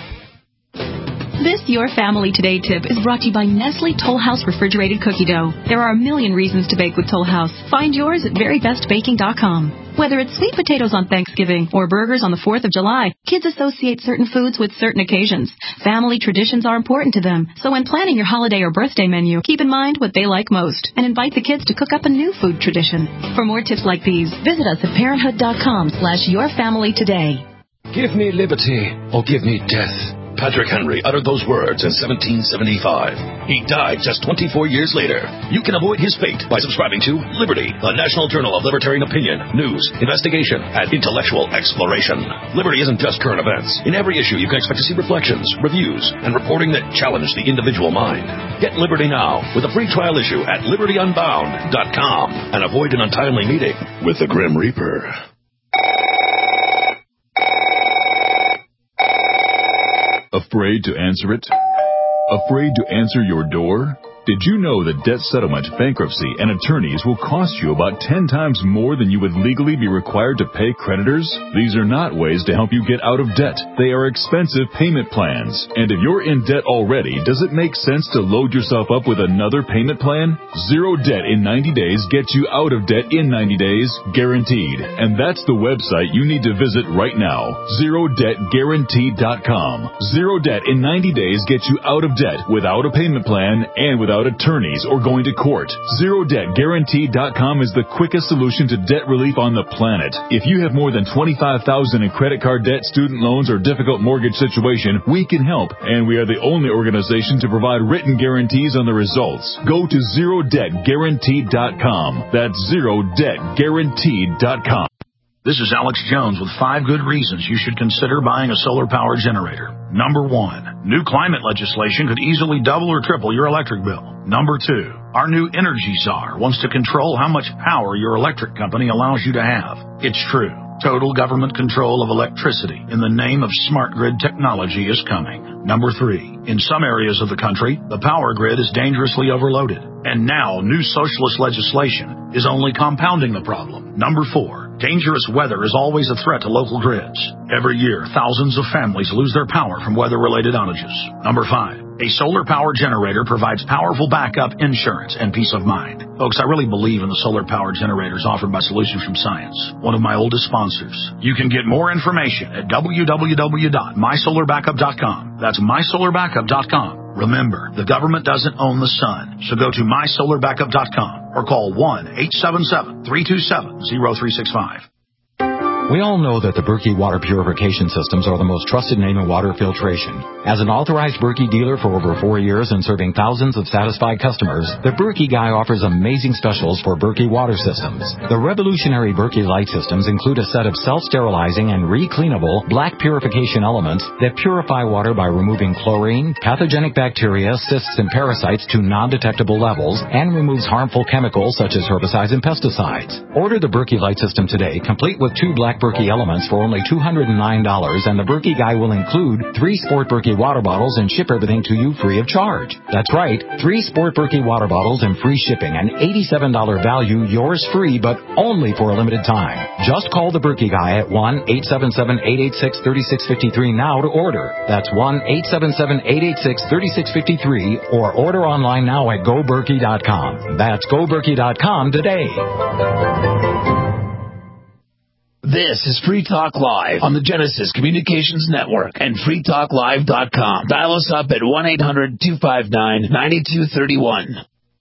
This Your Family Today tip is brought to you by Nestle Toll House Refrigerated Cookie Dough. There are a million reasons to bake with Toll House. Find yours at very best baking dot com. Whether it's sweet potatoes on Thanksgiving or burgers on the fourth of July, kids associate certain foods with certain occasions. Family traditions are important to them, so when planning your holiday or birthday menu, keep in mind what they like most and invite the kids to cook up a new food tradition. For more tips like these, visit us at parenthood dot com slash your family today. Give me liberty or give me death. Patrick Henry uttered those words in seventeen seventy-five. He died just twenty-four years later. You can avoid his fate by subscribing to Liberty, the National Journal of Libertarian Opinion, News, Investigation, and Intellectual Exploration. Liberty isn't just current events. In every issue, you can expect to see reflections, reviews, and reporting that challenge the individual mind. Get Liberty now with a free trial issue at liberty unbound dot com and avoid an untimely meeting with the Grim Reaper. Afraid to answer it? Afraid to answer your door? Did you know that debt settlement, bankruptcy, and attorneys will cost you about ten times more than you would legally be required to pay creditors? These are not ways to help you get out of debt. They are expensive payment plans. And if you're in debt already, does it make sense to load yourself up with another payment plan? Zero Debt in ninety days gets you out of debt in ninety days, guaranteed. And that's the website you need to visit right now, zero debt guaranteed dot com. Zero Debt in ninety days gets you out of debt without a payment plan and without Without attorneys or going to court. Zero Debt Guaranteed dot com is the quickest solution to debt relief on the planet. If you have more than twenty-five thousand dollars in credit card debt, student loans, or difficult mortgage situation, we can help, and we are the only organization to provide written guarantees on the results. Go to Zero Debt Guaranteed dot com. That's Zero Debt Guaranteed dot com. This is Alex Jones with five good reasons you should consider buying a solar power generator. Number one, new climate legislation could easily double or triple your electric bill. Number two, our new Energy Czar wants to control how much power your electric company allows you to have. It's true. Total government control of electricity in the name of smart grid technology is coming. Number three, in some areas of the country, the power grid is dangerously overloaded. And now new socialist legislation is only compounding the problem. Number four, Dangerous weather is always a threat to local grids. Every year, thousands of families lose their power from weather-related outages. Number five, a solar power generator provides powerful backup insurance and peace of mind. Folks, I really believe in the solar power generators offered by Solutions from Science, one of my oldest sponsors. You can get more information at w w w dot my solar backup dot com. That's my solar backup dot com. Remember, the government doesn't own the sun, so go to my solar backup dot com or call one eight seven seven, three two seven, zero three six five. We all know that the Berkey water purification systems are the most trusted name in water filtration. As an authorized Berkey dealer for over four years and serving thousands of satisfied customers, the Berkey Guy offers amazing specials for Berkey water systems. The revolutionary Berkey light systems include a set of self-sterilizing and re-cleanable black purification elements that purify water by removing chlorine, pathogenic bacteria, cysts, and parasites to non-detectable levels, and removes harmful chemicals such as herbicides and pesticides. Order the Berkey light system today, complete with two black Berkey elements for only two hundred nine dollars, and the Berkey Guy will include three Sport Berkey water bottles and ship everything to you free of charge. That's right, three Sport Berkey water bottles and free shipping, an eighty-seven dollars value, yours free, but only for a limited time. Just call the Berkey Guy at one eight seven seven, eight eight six, three six five three now to order. That's one eight seven seven, eight eight six, three six five three, or order online now at go berkey dot com. That's go berkey dot com today. This is Free Talk Live on the Genesis Communications Network and free talk live dot com. Dial us up at one eight hundred, two five nine, nine two three one.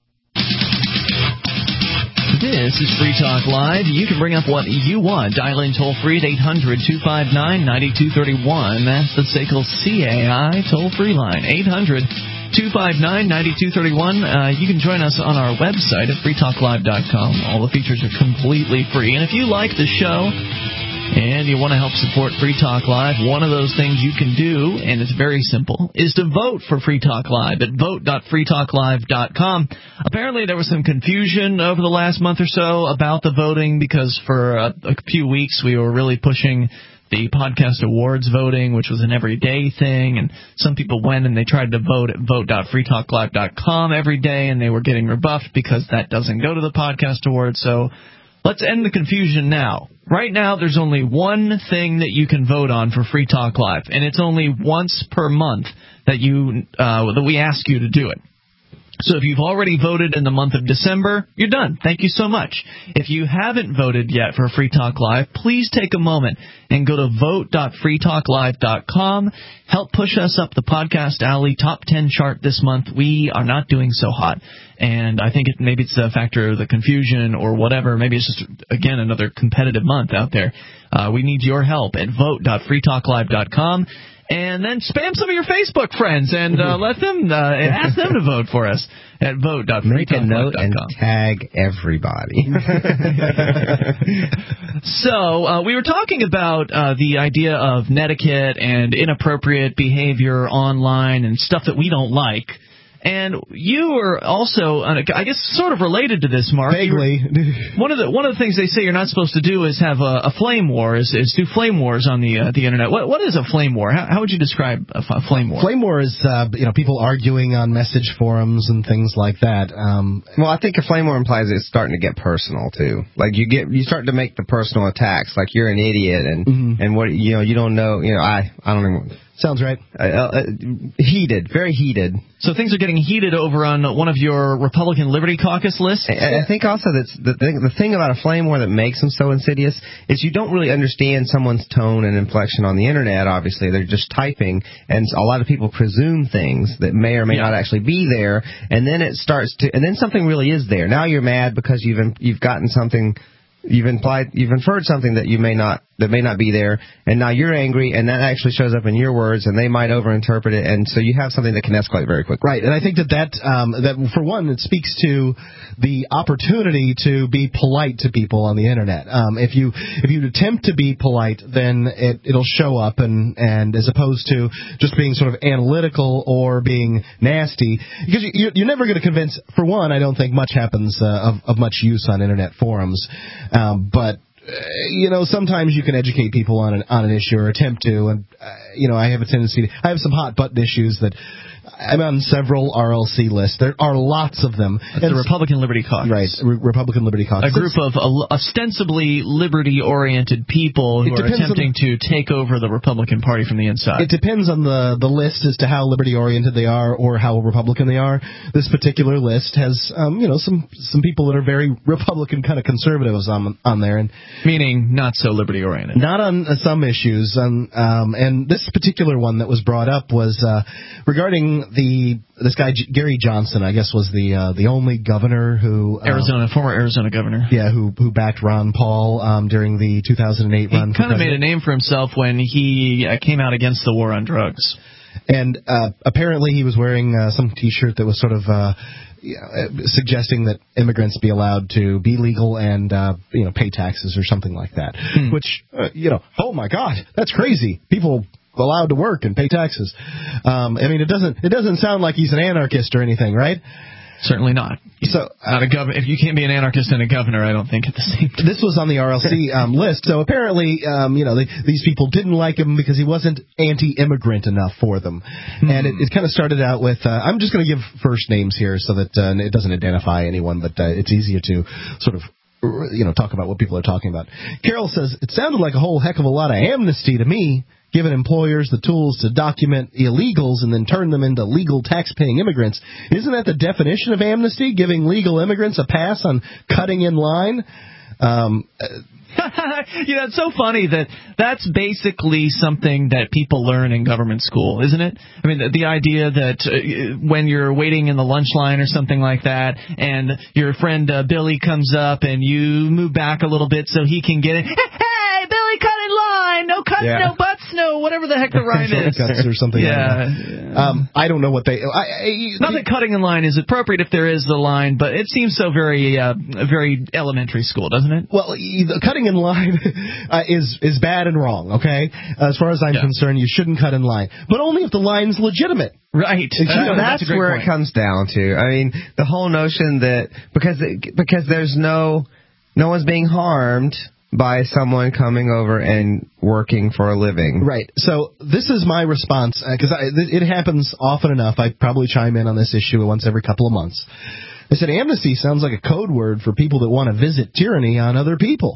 This is Free Talk Live. You can bring up what you want. Dial in toll-free at eight hundred, two five nine, nine two three one. That's the S A C L C A I toll-free line, eight hundred, two five nine, nine two three one. Uh, you can join us on our website at free talk live dot com. All the features are completely free. And if you like the show and you want to help support Free Talk Live, one of those things you can do, and it's very simple, is to vote for Free Talk Live at vote dot free talk live dot com. Apparently there was some confusion over the last month or so about the voting because for a, a few weeks we were really pushing the podcast awards voting, which was an everyday thing, and some people went and they tried to vote at vote dot free talk live dot com every day, and they were getting rebuffed because that doesn't go to the podcast awards. So let's end the confusion now. Right now, there's only one thing that you can vote on for Free Talk Live, and it's only once per month that you uh, that we ask you to do it. So if you've already voted in the month of December, you're done. Thank you so much. If you haven't voted yet for Free Talk Live, please take a moment and go to vote dot free talk live dot com. Help push us up the Podcast Alley top ten chart this month. We are not doing so hot. And I think it, maybe it's a factor of the confusion or whatever. Maybe it's just, again, another competitive month out there. Uh, we need your help at vote dot free talk live dot com. And then spam some of your Facebook friends and uh, let them uh, ask them to vote for us at vote dot free talk live dot com. Make a note and tag everybody. So uh, we were talking about uh, the idea of netiquette and inappropriate behavior online and stuff that we don't like. And you were also, uh, I guess, sort of related to this, Mark. Vaguely. One of the one of the things they say you're not supposed to do is have a, a flame war, is, is do flame wars on the uh, the internet. What what is a flame war? How, how would you describe a, a flame war? Flame war is uh, you know people arguing on message forums and things like that. Um, well, I think a flame war implies it's starting to get personal too. Like you get you start to make the personal attacks, like you're an idiot and mm-hmm. and what you know you don't know. You know I I don't even. Sounds right. Uh, uh, heated, very heated. So things are getting heated over on one of your Republican Liberty Caucus lists? I, I think also that's the thing, the thing about a flame war that makes them so insidious is you don't really understand someone's tone and inflection on the internet, obviously. They're just typing, and a lot of people presume things that may or may yeah. not actually be there, and then it starts to, and then something really is there. Now you're mad because you've you've gotten something, you've implied, you've inferred something that you may not, that may not be there, and now you're angry, and that actually shows up in your words, and they might overinterpret it, and so you have something that can escalate very quickly. Right, and I think that that, um, that for one, it speaks to the opportunity to be polite to people on the internet. Um, if you if you attempt to be polite, then it, it'll show up, and, and as opposed to just being sort of analytical or being nasty, because you, you're never going to convince, for one, I don't think much happens uh, of, of much use on internet forums, um, but you know, sometimes you can educate people on an on an issue or attempt to, and uh, you know, I have a tendency to, I have some hot button issues that I'm on several R L C lists. There are lots of them. That's the Republican Liberty Caucus. Right, Re- Republican Liberty Caucus. A group of uh, ostensibly liberty-oriented people who are attempting to take over the Republican Party from the inside. It depends on the, the list as to how liberty-oriented they are or how Republican they are. This particular list has, um, you know, some some people that are very Republican kind of conservatives on on there, and meaning not so liberty-oriented. Not on uh, some issues, um, um, and this particular one that was brought up was uh, regarding the this guy G- Gary Johnson, I guess, was the uh, the only governor who uh, Arizona former Arizona governor. Yeah, who who backed Ron Paul um, during the two thousand eight run. He kind of made a name for himself when he uh, came out against the war on drugs. And uh, apparently he was wearing uh, some T-shirt that was sort of uh, you know, suggesting that immigrants be allowed to be legal and uh, you know pay taxes or something like that. Hmm. Which uh, you know, oh my God, that's crazy. People allowed to work and pay taxes. Um, I mean, it doesn't it doesn't sound like he's an anarchist or anything, right? Certainly not. So, not a gov- if you can't be an anarchist and a governor, I don't think at the same time. This was on the R L C um, list, so apparently, um, you know, they, these people didn't like him because he wasn't anti-immigrant enough for them. Hmm. And it, it kind of started out with, uh, I'm just going to give first names here so that uh, it doesn't identify anyone, but uh, it's easier to sort of, you know, talk about what people are talking about. Carol says, it sounded like a whole heck of a lot of amnesty to me, giving employers the tools to document illegals and then turn them into legal tax-paying immigrants. Isn't that the definition of amnesty, giving legal immigrants a pass on cutting in line? Um, you know, it's so funny that that's basically something that people learn in government school, isn't it? I mean, the, the idea that uh, when you're waiting in the lunch line or something like that, and your friend uh, Billy comes up and you move back a little bit so he can get in. Hey, Billy, cut in line. No cuts, yeah. no butts, no whatever the heck the rhyme is. Cuts or something. Yeah. Like that. Um, I don't know what they. I, I, Not that cutting in line is appropriate if there is the line, but it seems so very, uh, very elementary school, doesn't it? Well, the cutting in line uh, is is bad and wrong. Okay, as far as I'm yeah. concerned, you shouldn't cut in line, but only if the line's legitimate. Right. Uh, that's, that's where point. It comes down to. I mean, the whole notion that because it, because there's no no one's being harmed by someone coming over and working for a living. Right. So this is my response, because uh, it happens often enough. I probably chime in on this issue once every couple of months. I said, amnesty sounds like a code word for people that want to visit tyranny on other people.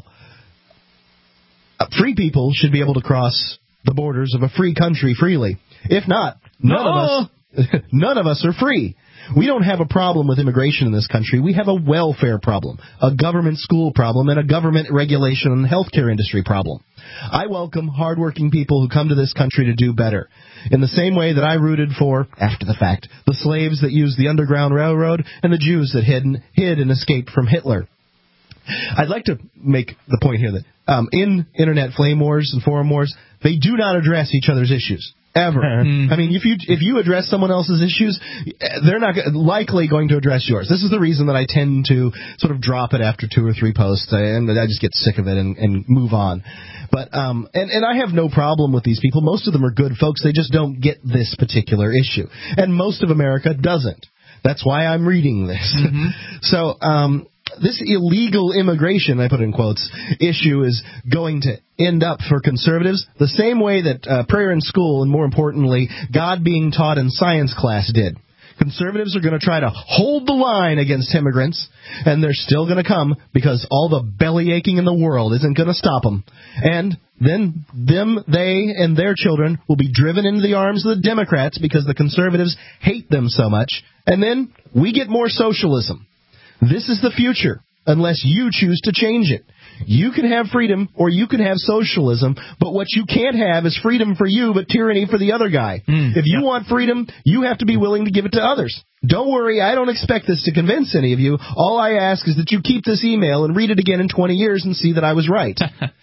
Uh, free people should be able to cross the borders of a free country freely. If not, none no. of us, none of us are free. We don't have a problem with immigration in this country. We have a welfare problem, a government school problem, and a government regulation and healthcare industry problem. I welcome hardworking people who come to this country to do better. In the same way that I rooted for, after the fact, the slaves that used the Underground Railroad and the Jews that hid, hid and escaped from Hitler. I'd like to make the point here that um, in Internet flame wars and forum wars, they do not address each other's issues. Ever. Mm. I mean, if you if you address someone else's issues, they're not likely going to address yours. This is the reason that I tend to sort of drop it after two or three posts, and I just get sick of it and, and move on. But um, and, and I have no problem with these people. Most of them are good folks. They just don't get this particular issue. And most of America doesn't. That's why I'm reading this. Mm-hmm. So um, this illegal immigration, I put in quotes, issue is going to end up for conservatives the same way that uh, prayer in school and, more importantly, God being taught in science class did. Conservatives are going to try to hold the line against immigrants, and they're still going to come because all the belly aching in the world isn't going to stop them. And then them, they, and their children will be driven into the arms of the Democrats because the conservatives hate them so much. And then we get more socialism. This is the future, unless you choose to change it. You can have freedom or you can have socialism, but what you can't have is freedom for you but tyranny for the other guy. Mm, if you yeah. want freedom, you have to be willing to give it to others. Don't worry, I don't expect this to convince any of you. All I ask is that you keep this email and read it again in twenty years and see that I was right.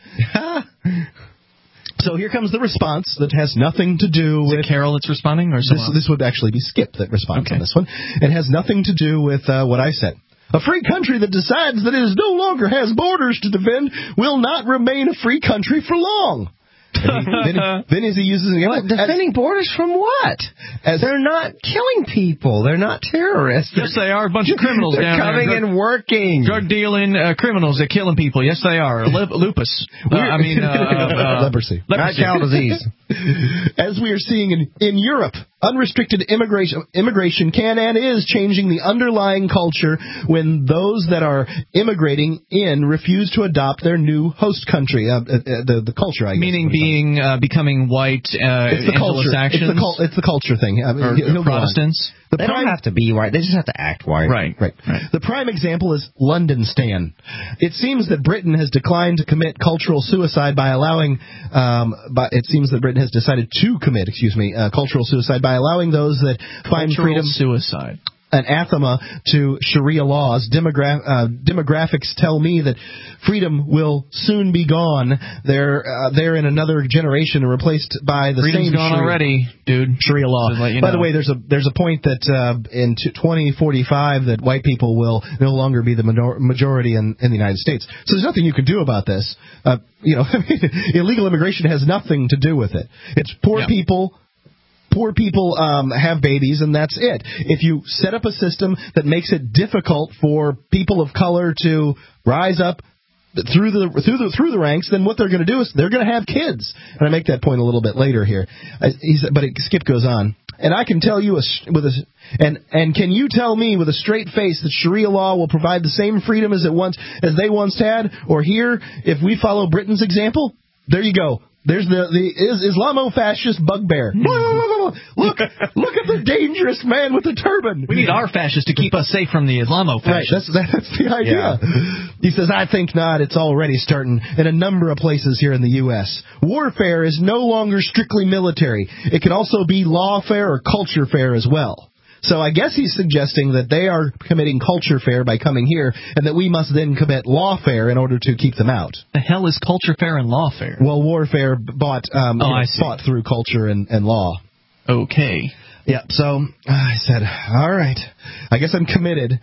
So here comes the response that has nothing to do is with... Is it Carol that's responding? Or this, this would actually be Skip that responds okay. on this one. It has nothing to do with uh, what I said. A free country that decides that it is no longer has borders to defend will not remain a free country for long. And he, then, then as he uses it, what, defending as, borders from what? As they're not killing people. They're not terrorists. Yes, they are. A bunch of criminals they're down coming there. and working. Drug dealing uh, criminals. They're killing people. Yes, they are. Lip, lupus. Uh, I mean, uh, uh, leprosy. Leprosy. Not cow disease. As we are seeing in, in Europe, unrestricted immigration immigration can and is changing the underlying culture when those that are immigrating in refuse to adopt their new host country, uh, uh, the the culture. I guess. Meaning being uh, becoming white. Uh, it's the culture. It's the, cul- it's the culture thing. I mean, or, he'll or Protestants. The they prime, don't have to be white. They just have to act white. Right, right, right. The prime example is London Stan. It seems that Britain has declined to commit cultural suicide by allowing. Um, by, it seems that Britain has decided to commit, excuse me, uh, cultural suicide by allowing those that find cultural freedom suicide. Anathema to Sharia laws. Demogra- uh, demographics tell me that freedom will soon be gone. They're uh, they're in another generation and replaced by the Freedom's same gone Sharia, already, dude. Sharia law. You by know. the way, there's a there's a point that uh, in twenty forty-five that white people will no longer be the minor- majority in, in the United States. So there's nothing you can do about this. Uh, you know, illegal immigration has nothing to do with it. It's poor yeah. people. Poor people um, have babies, and that's it. If you set up a system that makes it difficult for people of color to rise up through the through the through the ranks, then what they're going to do is they're going to have kids. And I make that point a little bit later here. Uh, he's, but it, Skip goes on, and I can tell you a, with a and and can you tell me with a straight face that Sharia law will provide the same freedom as it once as they once had, or here if we follow Britain's example? There you go. There's the the is Islamo-fascist bugbear. Look, look at the dangerous man with the turban. We need our fascists to keep us safe from the Islamo-fascists. Right, that's, that's the idea. Yeah. He says, I think not. It's already starting in a number of places here in the U S Warfare is no longer strictly military. It can also be lawfare or culture fare as well. So I guess he's suggesting that they are committing culture fare by coming here, and that we must then commit lawfare in order to keep them out. The hell is culture fare and lawfare? Well, warfare bought, um, oh, you know, I see. bought through culture and, and law. Okay. Yeah, so uh, I said, all right, I guess I'm committed.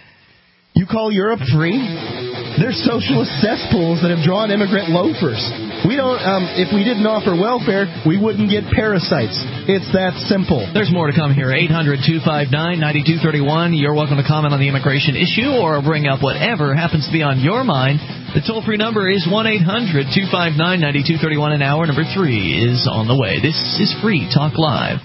You call Europe free? They're socialist cesspools that have drawn immigrant loafers. We don't. Um, if we didn't offer welfare, we wouldn't get parasites. It's that simple. There's more to come here. eight hundred two five nine nine two three one. You're welcome to comment on the immigration issue or bring up whatever happens to be on your mind. The toll-free number is one eight hundred two five nine nine two three one, and hour number three is on the way. This is Free Talk Live.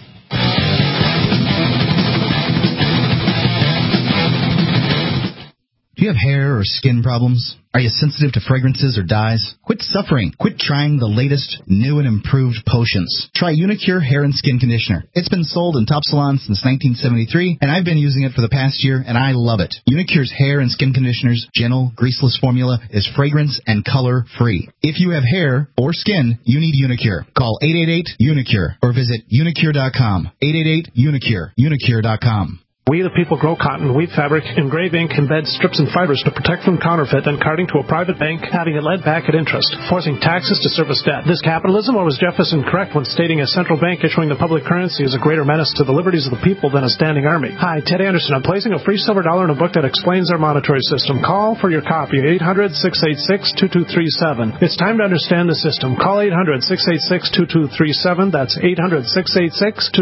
Do you have hair or skin problems? Are you sensitive to fragrances or dyes? Quit suffering. Quit trying the latest, new and improved potions. Try Unicure Hair and Skin Conditioner. It's been sold in top salons since nineteen seventy-three, and I've been using it for the past year, and I love it. Unicure's hair and skin conditioner's gentle, greaseless formula is fragrance and color free. If you have hair or skin, you need Unicure. Call eight eight eight Unicure or visit unicure dot com. eight eight eight Unicure. unicure dot com. We the people grow cotton, weave fabric, engrave ink, embed strips and fibers to protect from counterfeit, then carting to a private bank, having it led back at interest, forcing taxes to service debt. This capitalism, or was Jefferson correct when stating a central bank issuing the public currency is a greater menace to the liberties of the people than a standing army? Hi, Ted Anderson. I'm placing a free silver dollar in a book that explains our monetary system. Call for your copy, eight hundred six eight six two two three seven. It's time to understand the system. Call eight hundred six eight six two two three seven. That's eight hundred six eight six two